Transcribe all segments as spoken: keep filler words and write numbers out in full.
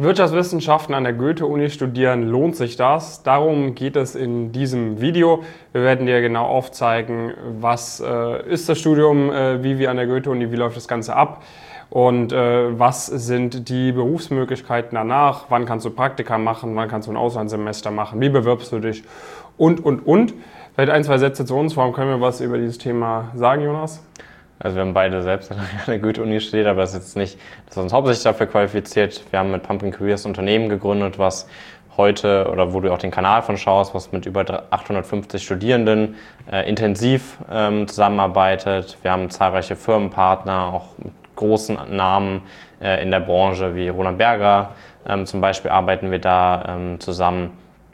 Wirtschaftswissenschaften an der Goethe-Uni studieren, lohnt sich das? Darum geht es in diesem Video. Wir werden dir genau aufzeigen, was äh, ist das Studium, äh, wie wir an der Goethe-Uni, wie läuft das Ganze ab und äh, was sind die Berufsmöglichkeiten danach, wann kannst du Praktika machen, wann kannst du ein Auslandssemester machen, wie bewirbst du dich und, und, und. Vielleicht ein, zwei Sätze zu uns, warum können wir was über dieses Thema sagen, Jonas? Also wir haben beide selbst an der Goethe-Uni studiert, aber das ist jetzt nicht, dass wir uns hauptsächlich dafür qualifiziert. Wir haben mit Pumpkin Careers ein Unternehmen gegründet, was heute, oder wo du auch den Kanal von schaust, was mit über achthundertfünfzig Studierenden äh, intensiv ähm, zusammenarbeitet. Wir haben zahlreiche Firmenpartner, auch mit großen Namen äh, in der Branche wie Roland Berger. Ähm, zum Beispiel arbeiten wir da ähm, zusammen.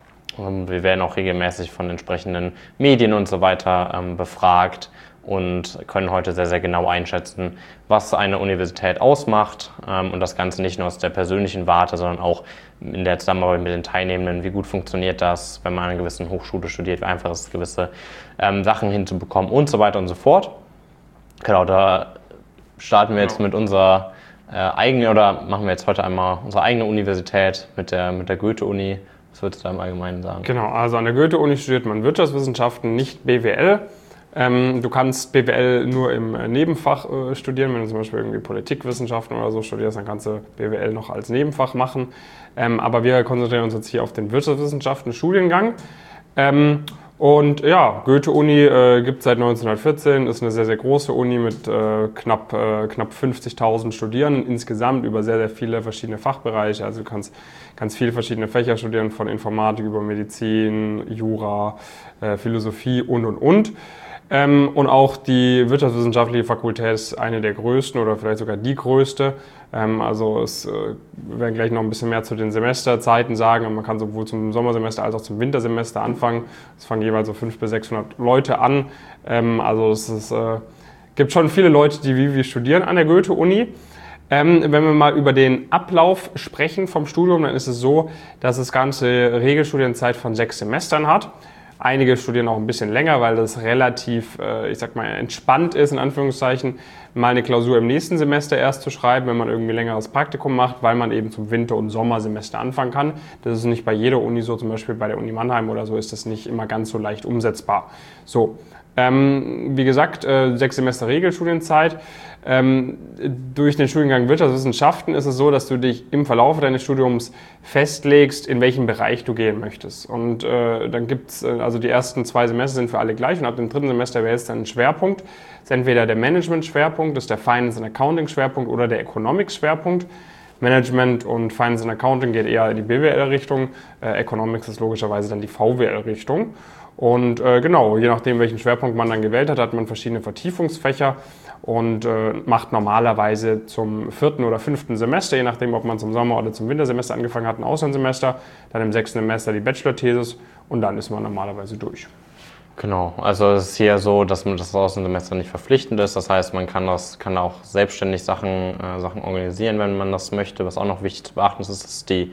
Und wir werden auch regelmäßig von entsprechenden Medien und so weiter ähm, befragt und können heute sehr, sehr genau einschätzen, was eine Universität ausmacht ähm, und das Ganze nicht nur aus der persönlichen Warte, sondern auch in der Zusammenarbeit mit den Teilnehmenden. Wie gut funktioniert das, wenn man an einer gewissen Hochschule studiert, wie einfach ist es, gewisse ähm, Sachen hinzubekommen und so weiter und so fort. Genau, da starten wir jetzt mit unserer äh, eigenen, oder machen wir jetzt heute einmal unsere eigene Universität mit der, mit der Goethe-Uni. Was würdest du da im Allgemeinen sagen? Genau, also an der Goethe-Uni studiert man Wirtschaftswissenschaften, nicht B W L. Ähm, du kannst B W L nur im äh, Nebenfach äh, studieren. Wenn du zum Beispiel irgendwie Politikwissenschaften oder so studierst, dann kannst du B W L noch als Nebenfach machen. Ähm, aber wir konzentrieren uns jetzt hier auf den Wirtschaftswissenschaften-Studiengang. Ähm, und ja, Goethe-Uni äh, gibt es seit neunzehnhundertvierzehn, ist eine sehr, sehr große Uni mit äh, knapp, äh, knapp fünfzigtausend Studierenden insgesamt über sehr, sehr viele verschiedene Fachbereiche. Also du kannst ganz viele verschiedene Fächer studieren, von Informatik über Medizin, Jura, äh, Philosophie und, und, und. Ähm, und auch die wirtschaftswissenschaftliche Fakultät ist eine der größten oder vielleicht sogar die größte. Ähm, also es, äh, wir werden gleich noch ein bisschen mehr zu den Semesterzeiten sagen. Man kann sowohl zum Sommersemester als auch zum Wintersemester anfangen. Es fangen jeweils so fünfhundert bis sechshundert Leute an. Ähm, also es ist, äh, gibt schon viele Leute, die wie wir studieren an der Goethe-Uni. Ähm, wenn wir mal über den Ablauf sprechen vom Studium, dann ist es so, dass das Ganze Regelstudienzeit von sechs Semestern hat. Einige studieren auch ein bisschen länger, weil das relativ, äh, ich sag mal, entspannt ist, in Anführungszeichen, mal eine Klausur im nächsten Semester erst zu schreiben, wenn man irgendwie längeres Praktikum macht, weil man eben zum Winter- und Sommersemester anfangen kann. Das ist nicht bei jeder Uni so, zum Beispiel bei der Uni Mannheim oder so ist das nicht immer ganz so leicht umsetzbar. So, ähm, wie gesagt, äh, sechs Semester Regelstudienzeit. Ähm, durch den Studiengang Wirtschaftswissenschaften ist es so, dass du dich im Verlauf deines Studiums festlegst, in welchem Bereich du gehen möchtest. Und äh, dann gibt es, äh, also die ersten zwei Semester sind für alle gleich und ab dem dritten Semester wäre jetzt dann ein Schwerpunkt. Das ist entweder der Management-Schwerpunkt, das ist der Finance- und Accounting-Schwerpunkt oder der Economics-Schwerpunkt. Management und Finance and Accounting geht eher in die B W L-Richtung, äh, Economics ist logischerweise dann die V W L-Richtung. Und äh, genau, je nachdem, welchen Schwerpunkt man dann gewählt hat, hat man verschiedene Vertiefungsfächer und äh, macht normalerweise zum vierten oder fünften Semester, je nachdem, ob man zum Sommer- oder zum Wintersemester angefangen hat, ein Auslandssemester, dann im sechsten Semester die Bachelor-Thesis und dann ist man normalerweise durch. Genau, also es ist hier so, dass man das Auslandssemester nicht verpflichtend ist. Das heißt, man kann das kann auch selbstständig Sachen, äh, Sachen organisieren, wenn man das möchte. Was auch noch wichtig zu beachten ist, ist die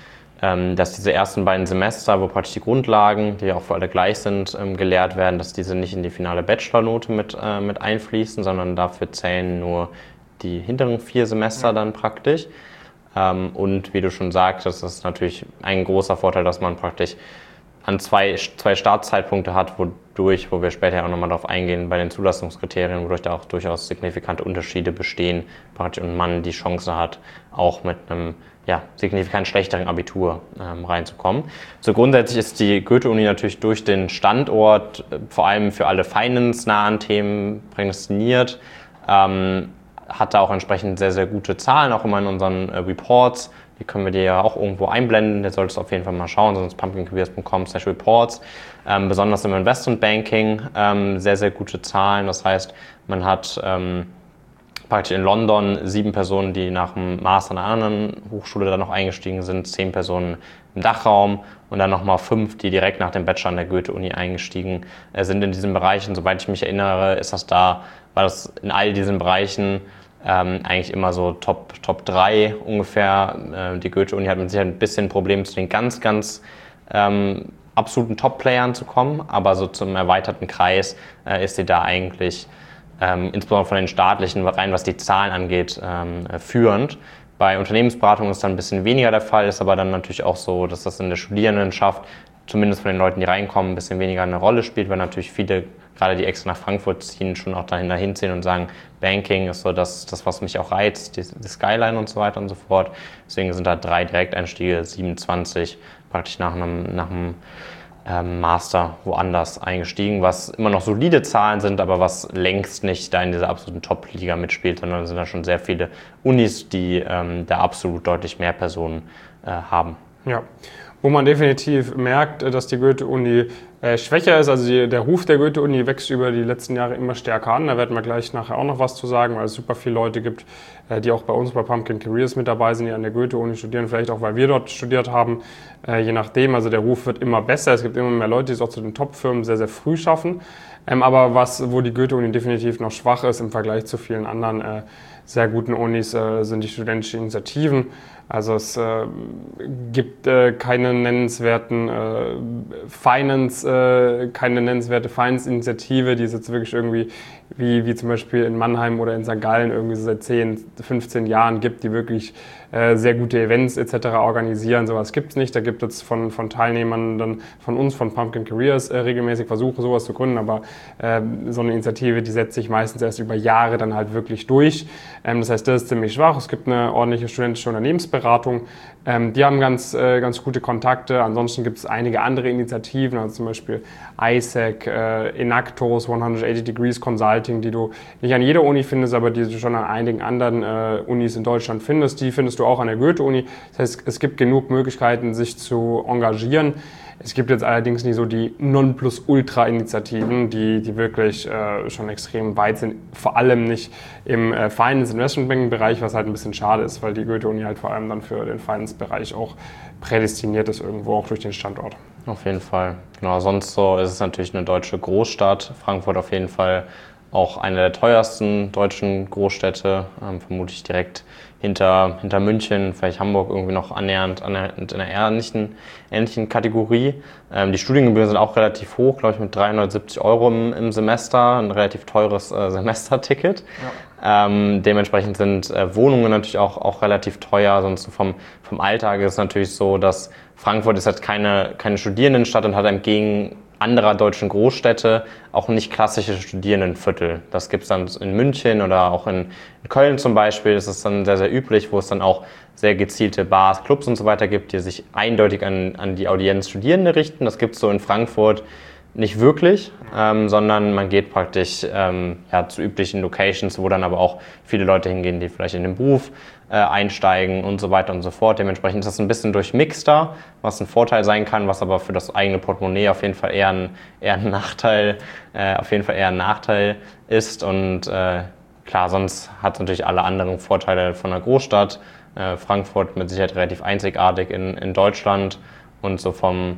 dass diese ersten beiden Semester, wo praktisch die Grundlagen, die auch für alle gleich sind, gelehrt werden, dass diese nicht in die finale Bachelornote mit, äh, mit einfließen, sondern dafür zählen nur die hinteren vier Semester ja. dann praktisch. Ähm, und wie du schon sagtest, das ist natürlich ein großer Vorteil, dass man praktisch an zwei, zwei Startzeitpunkte hat, wodurch, wo wir später auch nochmal darauf eingehen, bei den Zulassungskriterien, wodurch da auch durchaus signifikante Unterschiede bestehen praktisch und man die Chance hat, auch mit einem ja, signifikant schlechteren Abitur ähm, reinzukommen. So grundsätzlich ist die Goethe-Uni natürlich durch den Standort äh, vor allem für alle finance-nahen Themen prädestiniert, ähm, hat da auch entsprechend sehr, sehr gute Zahlen, auch immer in unseren äh, Reports. Die können wir dir ja auch irgendwo einblenden, da solltest du auf jeden Fall mal schauen, sonst pumpkin careers punkt com slash reports. Ähm, besonders im Investmentbanking ähm, sehr, sehr gute Zahlen. Das heißt, man hat ähm, praktisch in London sieben Personen, die nach dem Master an einer anderen Hochschule dann noch eingestiegen sind, zehn Personen im Dachraum und dann nochmal fünf, die direkt nach dem Bachelor an der Goethe-Uni eingestiegen äh, sind in diesen Bereichen. Soweit ich mich erinnere, ist das da, war das in all diesen Bereichen ähm, eigentlich immer so Top, Top drei ungefähr. Äh, die Goethe-Uni hat mit Sicherheit ein bisschen Problem, zu den ganz, ganz ähm, absoluten Top-Playern zu kommen, aber so zum erweiterten Kreis äh, ist sie da eigentlich Ähm, insbesondere von den staatlichen, rein was die Zahlen angeht, ähm, führend. Bei Unternehmensberatung ist dann ein bisschen weniger der Fall, ist aber dann natürlich auch so, dass das in der Studierendenschaft, zumindest von den Leuten, die reinkommen, ein bisschen weniger eine Rolle spielt, weil natürlich viele, gerade die extra nach Frankfurt ziehen, schon auch dahin dahin ziehen und sagen, Banking ist so das, das was mich auch reizt, die, die Skyline und so weiter und so fort. Deswegen sind da drei Direkteinstiege, siebenundzwanzig, praktisch nach einem, nach einem ähm, Master woanders eingestiegen, was immer noch solide Zahlen sind, aber was längst nicht da in dieser absoluten Top-Liga mitspielt, sondern sind da schon sehr viele Unis, die ähm, da absolut deutlich mehr Personen äh, haben. Ja. Wo man definitiv merkt, dass die Goethe-Uni äh, schwächer ist. Also die, der Ruf der Goethe-Uni wächst über die letzten Jahre immer stärker an. Da werden wir gleich nachher auch noch was zu sagen, weil es super viele Leute gibt, äh, die auch bei uns bei Pumpkin Careers mit dabei sind, die an der Goethe-Uni studieren. Vielleicht auch, weil wir dort studiert haben. Äh, je nachdem, also der Ruf wird immer besser. Es gibt immer mehr Leute, die es auch zu den Top-Firmen sehr, sehr früh schaffen. Ähm, aber was, wo die Goethe-Uni definitiv noch schwach ist im Vergleich zu vielen anderen äh, sehr guten Unis, äh, sind die studentischen Initiativen. Also es äh, gibt äh, keine nennenswerten äh, Finance, äh, keine nennenswerte Finance-Initiative, die es jetzt wirklich irgendwie wie, wie zum Beispiel in Mannheim oder in Sankt Gallen irgendwie so seit zehn, fünfzehn Jahren gibt, die wirklich äh, sehr gute Events et cetera organisieren. Sowas gibt es nicht. Da gibt es von, von Teilnehmern dann von uns, von Pumpkin Careers, äh, regelmäßig Versuche, sowas zu gründen. Aber äh, so eine Initiative, die setzt sich meistens erst über Jahre dann halt wirklich durch. Ähm, das heißt, das ist ziemlich schwach. Es gibt eine ordentliche studentische Unternehmensberatung. Ähm, die haben ganz, äh, ganz gute Kontakte. Ansonsten gibt es einige andere Initiativen, also zum Beispiel I S E C, äh, Enactos, hundertachtzig Degrees Consulting, die du nicht an jeder Uni findest, aber die du schon an einigen anderen äh, Unis in Deutschland findest. Die findest du auch an der Goethe-Uni. Das heißt, es gibt genug Möglichkeiten, sich zu engagieren. Es gibt jetzt allerdings nicht so die Nonplusultra-Initiativen, die, die wirklich äh, schon extrem weit sind. Vor allem nicht im äh, Finance-Investment-Banking-Bereich, was halt ein bisschen schade ist, weil die Goethe-Uni halt vor allem dann für den Finance-Bereich auch prädestiniert ist, irgendwo auch durch den Standort. Auf jeden Fall. Genau, sonst so ist es natürlich eine deutsche Großstadt. Frankfurt auf jeden Fall auch eine der teuersten deutschen Großstädte, ähm, vermutlich direkt hinter, hinter München, vielleicht Hamburg irgendwie noch annähernd, annähernd in einer ähnlichen, ähnlichen Kategorie. Ähm, die Studiengebühren sind auch relativ hoch, glaube ich mit dreihundertsiebzig Euro im, im Semester, ein relativ teures äh, Semesterticket. Ja. Ähm, dementsprechend sind äh, Wohnungen natürlich auch, auch relativ teuer, sonst vom, vom Alltag ist es natürlich so, dass Frankfurt ist halt keine, keine Studierendenstadt und hat entgegen anderer deutschen Großstädte auch nicht klassische Studierendenviertel. Das gibt es dann in München oder auch in, in Köln zum Beispiel. Das ist dann sehr, sehr üblich, wo es dann auch sehr gezielte Bars, Clubs und so weiter gibt, die sich eindeutig an, an die Audienz Studierende richten. Das gibt es so in Frankfurt nicht wirklich, ähm, sondern man geht praktisch ähm, ja, zu üblichen Locations, wo dann aber auch viele Leute hingehen, die vielleicht in den Beruf äh, einsteigen und so weiter und so fort. Dementsprechend ist das ein bisschen durchmixter, was ein Vorteil sein kann, was aber für das eigene Portemonnaie auf jeden Fall eher ein, eher ein Nachteil, äh, auf jeden Fall eher ein Nachteil ist. Und äh, klar, sonst hat es natürlich alle anderen Vorteile von einer Großstadt. Äh, Frankfurt mit Sicherheit relativ einzigartig in, in Deutschland und so vom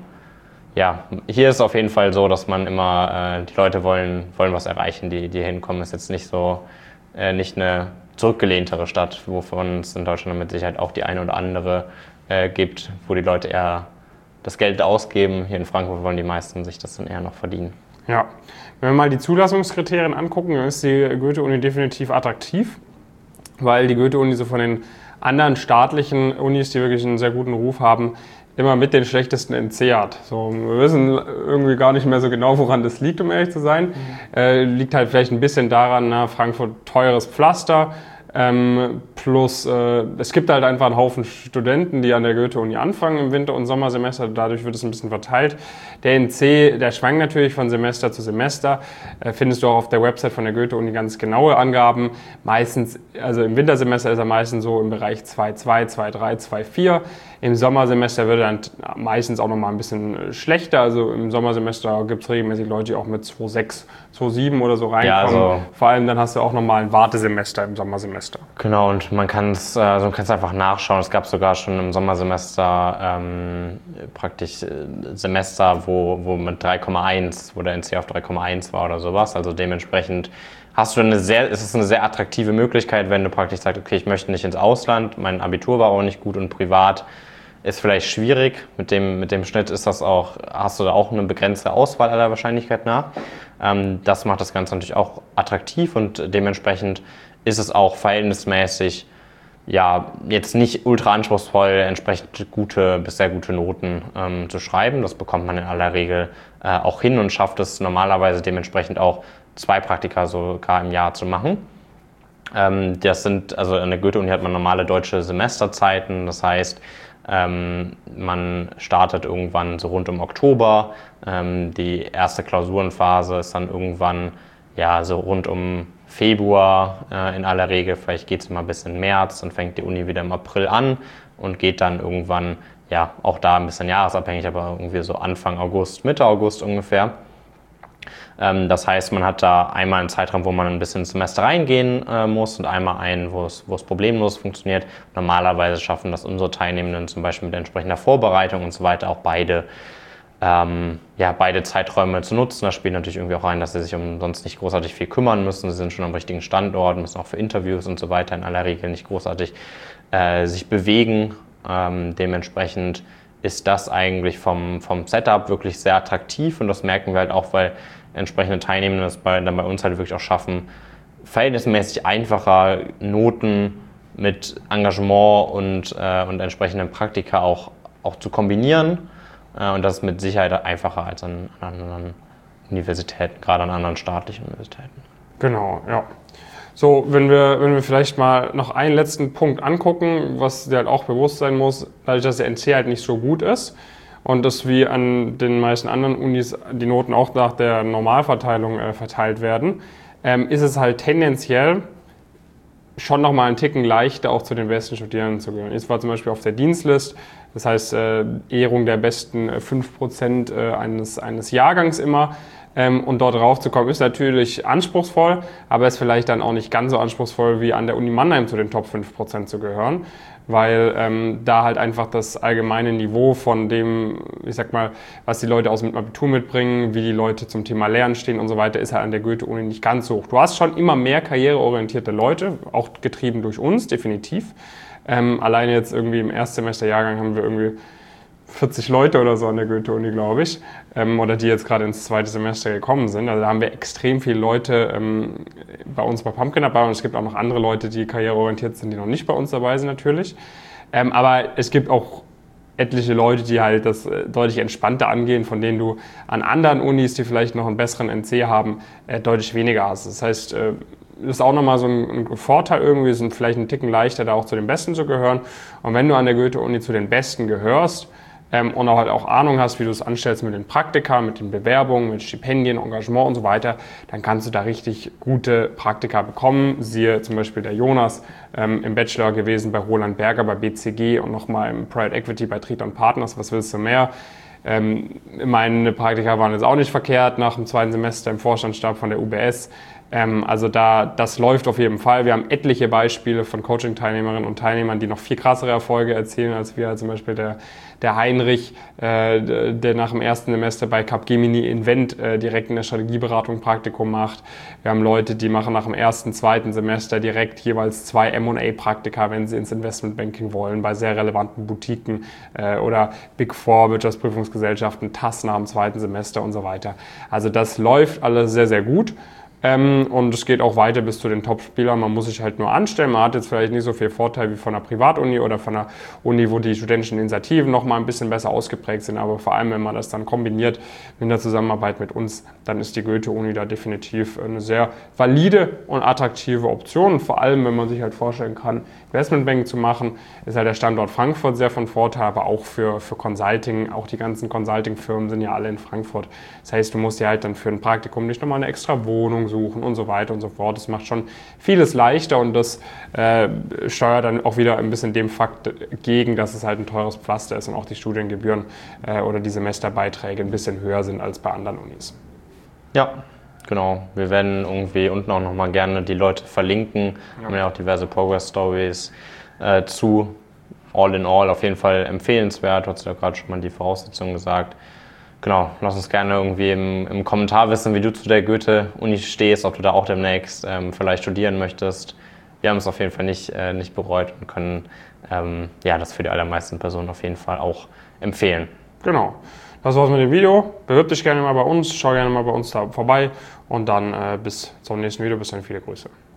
Ja, hier ist es auf jeden Fall so, dass man immer, äh, die Leute wollen, wollen was erreichen, die, die hier hinkommen. Ist jetzt nicht so, äh, nicht eine zurückgelehntere Stadt, wovon es in Deutschland mit Sicherheit auch die eine oder andere äh, gibt, wo die Leute eher das Geld ausgeben. Hier in Frankfurt wollen die meisten sich das dann eher noch verdienen. Ja, wenn wir mal die Zulassungskriterien angucken, dann ist die Goethe-Uni definitiv attraktiv, weil die Goethe-Uni so von den anderen staatlichen Unis, die wirklich einen sehr guten Ruf haben, immer mit den schlechtesten N C hat. So, wir wissen irgendwie gar nicht mehr so genau, woran das liegt, um ehrlich zu sein. Mhm. Äh, liegt halt vielleicht ein bisschen daran, na, Frankfurt teures Pflaster, ähm, plus äh, es gibt halt einfach einen Haufen Studenten, die an der Goethe-Uni anfangen im Winter- und Sommersemester, dadurch wird es ein bisschen verteilt. Der N C, der schwankt natürlich von Semester zu Semester, äh, findest du auch auf der Website von der Goethe-Uni ganz genaue Angaben. Meistens, also im Wintersemester ist er meistens so im Bereich zwei Komma zwei, zwei Komma drei, zwei Komma vier. Im Sommersemester wird er dann meistens auch nochmal ein bisschen schlechter. Also im Sommersemester gibt es regelmäßig Leute, die auch mit zwei Komma sechs, zwei Komma sieben oder so reinkommen. Ja, also vor allem dann hast du auch nochmal ein Wartesemester im Sommersemester. Genau, und man kann es also einfach nachschauen. Es gab sogar schon im Sommersemester ähm, praktisch Semester, wo, wo mit drei Komma eins, wo der N C auf drei Komma eins war oder sowas. Also dementsprechend hast du eine sehr, es ist eine sehr attraktive Möglichkeit, wenn du praktisch sagst, okay, ich möchte nicht ins Ausland, mein Abitur war auch nicht gut und privat ist vielleicht schwierig. Mit dem, mit dem Schnitt ist das auch, hast du da auch eine begrenzte Auswahl aller Wahrscheinlichkeit nach. Ähm, das macht das Ganze natürlich auch attraktiv und dementsprechend ist es auch verhältnismäßig ja, jetzt nicht ultra anspruchsvoll, entsprechend gute bis sehr gute Noten ähm, zu schreiben. Das bekommt man in aller Regel äh, auch hin und schafft es normalerweise dementsprechend auch zwei Praktika sogar im Jahr zu machen. Ähm, das sind, also an der Goethe-Uni hat man normale deutsche Semesterzeiten, das heißt, ähm, man startet irgendwann so rund um Oktober, ähm, die erste Klausurenphase ist dann irgendwann ja, so rund um Februar äh, in aller Regel, vielleicht geht es mal bis in März, dann fängt die Uni wieder im April an und geht dann irgendwann, ja, auch da ein bisschen jahresabhängig, aber irgendwie so Anfang August, Mitte August ungefähr. Ähm, das heißt, man hat da einmal einen Zeitraum, wo man ein bisschen ins Semester reingehen äh, muss und einmal einen, wo es, wo es problemlos funktioniert. Normalerweise schaffen das unsere Teilnehmenden zum Beispiel mit entsprechender Vorbereitung und so weiter auch beide Ähm, ja, beide Zeiträume zu nutzen. Da spielt natürlich irgendwie auch rein, dass sie sich um sonst nicht großartig viel kümmern müssen. Sie sind schon am richtigen Standort, müssen auch für Interviews und so weiter in aller Regel nicht großartig äh, sich bewegen. Ähm, dementsprechend ist das eigentlich vom, vom Setup wirklich sehr attraktiv und das merken wir halt auch, weil entsprechende Teilnehmende das bei, dann bei uns halt wirklich auch schaffen, verhältnismäßig einfacher Noten mit Engagement und, äh, und entsprechenden Praktika auch, auch zu kombinieren. Und das ist mit Sicherheit einfacher als an, an anderen Universitäten, gerade an anderen staatlichen Universitäten. Genau, ja. So, wenn wir, wenn wir vielleicht mal noch einen letzten Punkt angucken, was dir halt auch bewusst sein muss, dadurch, dass der N C halt nicht so gut ist und dass wie an den meisten anderen Unis die Noten auch nach der Normalverteilung äh, verteilt werden, ähm, ist es halt tendenziell schon nochmal einen Ticken leichter, auch zu den besten Studierenden zu gehören. Ich war zum Beispiel auf der Dienstlist, das heißt äh, Ehrung der besten äh, fünf Prozent äh, eines, eines Jahrgangs immer. Ähm, und dort raufzukommen ist natürlich anspruchsvoll, aber ist vielleicht dann auch nicht ganz so anspruchsvoll wie an der Uni Mannheim zu den Top fünf Prozent zu gehören, weil ähm, da halt einfach das allgemeine Niveau von dem, ich sag mal, was die Leute aus dem Abitur mitbringen, wie die Leute zum Thema Lernen stehen und so weiter, ist halt an der Goethe-Uni nicht ganz so hoch. Du hast schon immer mehr karriereorientierte Leute, auch getrieben durch uns, definitiv. Ähm, alleine jetzt irgendwie im Erstsemesterjahrgang haben wir irgendwie vierzig Leute oder so an der Goethe-Uni, glaube ich, ähm, oder die jetzt gerade ins zweite Semester gekommen sind. Also da haben wir extrem viele Leute ähm, bei uns bei Pumpkin dabei und es gibt auch noch andere Leute, die karriereorientiert sind, die noch nicht bei uns dabei sind natürlich. Ähm, aber es gibt auch etliche Leute, die halt das äh, deutlich entspannter angehen, von denen du an anderen Unis, die vielleicht noch einen besseren N C haben, äh, deutlich weniger hast. Das heißt, äh, das ist auch nochmal so ein, ein Vorteil irgendwie, es sind vielleicht einen Ticken leichter, da auch zu den Besten zu gehören. Und wenn du an der Goethe-Uni zu den Besten gehörst, Ähm, und auch halt auch Ahnung hast, wie du es anstellst mit den Praktika, mit den Bewerbungen, mit Stipendien, Engagement und so weiter, dann kannst du da richtig gute Praktika bekommen. Siehe zum Beispiel der Jonas ähm, im Bachelor gewesen bei Roland Berger bei B C G und nochmal im Private Equity bei Triton Partners. Was willst du mehr? Ähm, meine Praktika waren jetzt auch nicht verkehrt nach dem zweiten Semester im Vorstandsstab von der U B S. Ähm, also da, das läuft auf jeden Fall. Wir haben etliche Beispiele von Coaching-Teilnehmerinnen und Teilnehmern, die noch viel krassere Erfolge erzielen als wir, zum Beispiel der, der Heinrich, äh, der nach dem ersten Semester bei Capgemini Invent äh, direkt in der Strategieberatung Praktikum macht. Wir haben Leute, die machen nach dem ersten, zweiten Semester direkt jeweils zwei M und A-Praktika, wenn sie ins Investmentbanking wollen, bei sehr relevanten Boutiquen äh, oder Big Four, Wirtschaftsprüfungsgesellschaften, T A S nach dem zweiten Semester und so weiter. Also das läuft alles sehr, sehr gut. Ähm, und es geht auch weiter bis zu den Top-Spielern. Man muss sich halt nur anstellen. Man hat jetzt vielleicht nicht so viel Vorteil wie von einer Privatuni oder von einer Uni, wo die studentischen Initiativen noch mal ein bisschen besser ausgeprägt sind. Aber vor allem, wenn man das dann kombiniert mit der Zusammenarbeit mit uns, dann ist die Goethe-Uni da definitiv eine sehr valide und attraktive Option. Und vor allem, wenn man sich halt vorstellen kann, Investmentbanking zu machen, ist halt der Standort Frankfurt sehr von Vorteil, aber auch für, für Consulting. Auch die ganzen Consulting-Firmen sind ja alle in Frankfurt. Das heißt, du musst dir halt dann für ein Praktikum nicht nochmal eine extra Wohnung suchen und so weiter und so fort. Das macht schon vieles leichter und das äh, steuert dann auch wieder ein bisschen dem Fakt gegen, dass es halt ein teures Pflaster ist und auch die Studiengebühren äh, oder die Semesterbeiträge ein bisschen höher sind als bei anderen Unis. Ja, genau. Wir werden irgendwie unten auch nochmal gerne die Leute verlinken. Wir haben ja auch diverse Progress-Stories äh, zu. All in all auf jeden Fall empfehlenswert. Du hast ja gerade schon mal die Voraussetzungen gesagt. Genau, lass uns gerne irgendwie im, im Kommentar wissen, wie du zu der Goethe-Uni stehst, ob du da auch demnächst ähm, vielleicht studieren möchtest. Wir haben es auf jeden Fall nicht, äh, nicht bereut und können ähm, ja, das für die allermeisten Personen auf jeden Fall auch empfehlen. Genau, das war's mit dem Video. Bewirb dich gerne mal bei uns, schau gerne mal bei uns da vorbei und dann äh, bis zum nächsten Video. Bis dann, viele Grüße.